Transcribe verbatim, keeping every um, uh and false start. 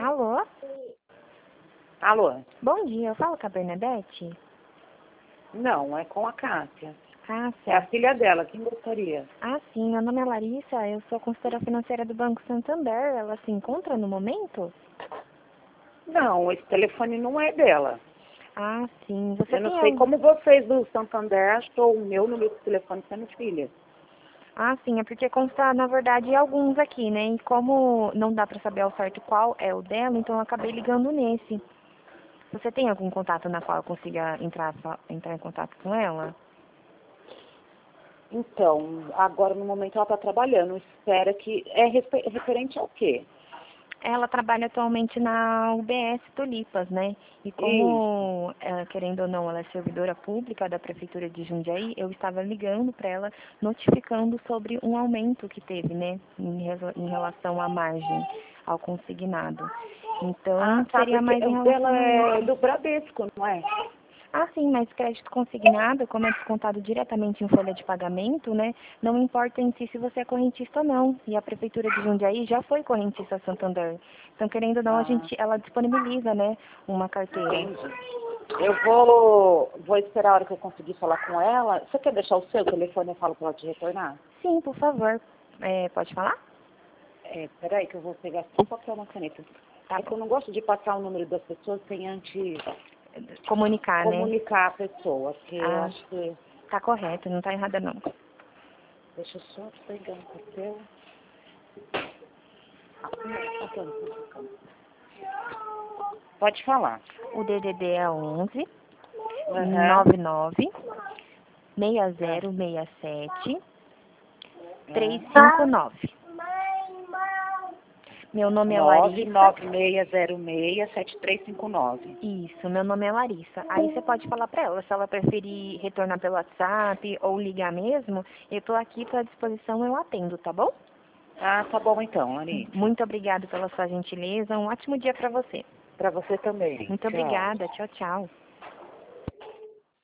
Alô? Alô? Bom dia, eu falo com a Bernadette? Não, é com a Cássia. Ah, É a certo. filha dela, quem gostaria? Ah, sim, meu nome é Larissa, eu sou consultora financeira do Banco Santander. Ela se encontra no momento? Não, esse telefone não é dela. Ah, sim. Você Eu não tem sei algum... como vocês do Santander achou o meu número de telefone sendo filha. Ah, sim, é porque consta, na verdade, alguns aqui, né? E como não dá pra saber ao certo qual é o dela, então eu acabei ligando nesse. Você tem algum contato na qual eu consiga entrar, fa- entrar em contato com ela? Então, agora no momento ela está trabalhando. Espera que... É respe- referente ao quê? Ela trabalha atualmente na U B S Tulipas, né? E Isso. como, eh, querendo ou não, ela é servidora pública da Prefeitura de Jundiaí, eu estava ligando para ela, notificando sobre um aumento que teve, né? Em, rela- em relação à margem, ao consignado. Ah, Então, tá, seria porque mais em o dela relação a é isso. do Bradesco, não é? Ah, sim, mas crédito consignado, como é descontado diretamente em folha de pagamento, né? Não importa em si se você é correntista ou não. E a Prefeitura de Jundiaí já foi correntista Santander. Então, querendo ou não, a Ah, gente, ela disponibiliza, né, uma carteira. entendi. Eu vou, vou esperar a hora que eu conseguir falar com ela. Você quer deixar o seu telefone? Eu falo para ela te retornar? Sim, por favor. É, pode falar? É, peraí que eu vou pegar só o papel na caneta. Tá É que bom. eu não gosto de passar o número das pessoas sem antes Comunicar, né? comunicar a pessoa, porque eu Ah, acho que... tá correto, não tá errada não. Deixa eu só pegar um papel. Aqui, aqui, aqui. Pode falar. O D D D é onze, Aham. nove nove, seis É, zero seis sete, três é. cinco nove. Meu nome é nove Larissa. nove seis zero seis sete três cinco nove. Isso, meu nome é Larissa. Aí você pode falar para ela, se ela preferir retornar pelo WhatsApp ou ligar mesmo, eu tô aqui à disposição, eu atendo, tá bom? Ah, tá bom então, Larissa. Muito obrigada pela sua gentileza, um ótimo dia para você. Pra você também. Muito Tchau. obrigada, tchau, tchau.